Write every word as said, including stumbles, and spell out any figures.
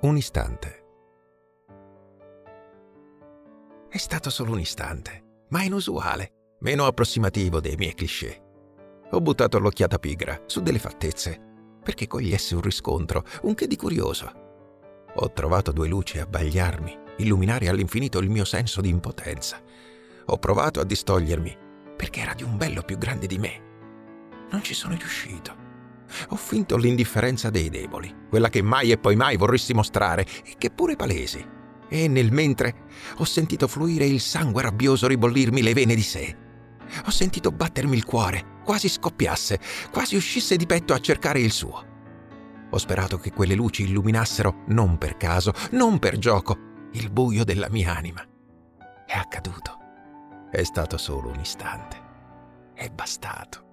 Un istante. È stato solo un istante, ma inusuale, meno approssimativo dei miei cliché. Ho buttato l'occhiata pigra su delle fattezze, perché cogliesse un riscontro, un che di curioso. Ho trovato due luci a abbagliarmi, illuminare all'infinito il mio senso di impotenza. Ho provato a distogliermi, perché era di un bello più grande di me. Non ci sono riuscito. Ho finto l'indifferenza dei deboli, quella che mai e poi mai vorresti mostrare, e che pure palesi. E nel mentre ho sentito fluire il sangue rabbioso ribollirmi le vene di sé. Ho sentito battermi il cuore, quasi scoppiasse, quasi uscisse di petto a cercare il suo. Ho sperato che quelle luci illuminassero, non per caso, non per gioco, il buio della mia anima. È accaduto. È stato solo un istante. È bastato.